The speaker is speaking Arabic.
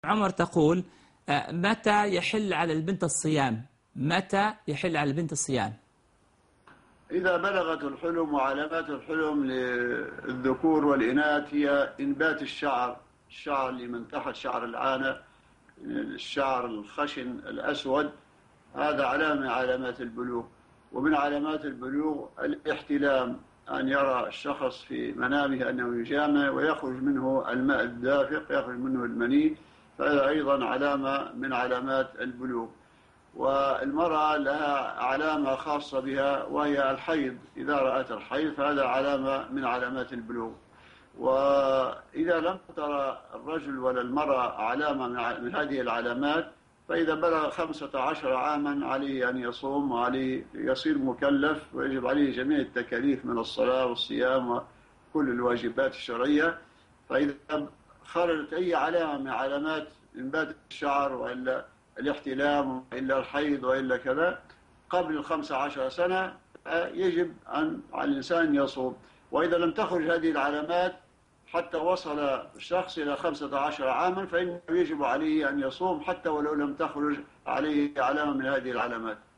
عمر تقول متى يحل على البنت الصيام؟ متى يحل على البنت الصيام؟ إذا بلغت الحلم، وعلامات الحلم للذكور والإناث هي إنبات الشعر اللي من تحت شعر العانة، الشعر الخشن الأسود، هذا علامة من علامات البلوغ. ومن علامات البلوغ الاحتلام، أن يرى الشخص في منامه أنه يجامع ويخرج منه الماء الدافق، يخرج منه المني، فهذا أيضا علامة من علامات البلوغ. والمرأة لها علامة خاصة بها وهي الحيض، إذا رأت الحيض فهذا علامة من علامات البلوغ. وإذا لم ترى الرجل ولا المرأة علامة من هذه العلامات، فإذا بلغ 15 عاما عليه أن يصوم، وعليه يصير مكلف، ويجب عليه جميع التكاليف من الصلاة والصيام وكل الواجبات الشرعية. فإذا خرجت أي علامة من علامات إنبات الشعر، وإلا الاحتلام، وإلا الحيض، وإلا كذا، قبل 15 سنة، يجب على الإنسان يصوم. وإذا لم تخرج هذه العلامات حتى وصل الشخص إلى 15 عاما، فإنه يجب عليه أن يصوم حتى ولو لم تخرج عليه علامة من هذه العلامات.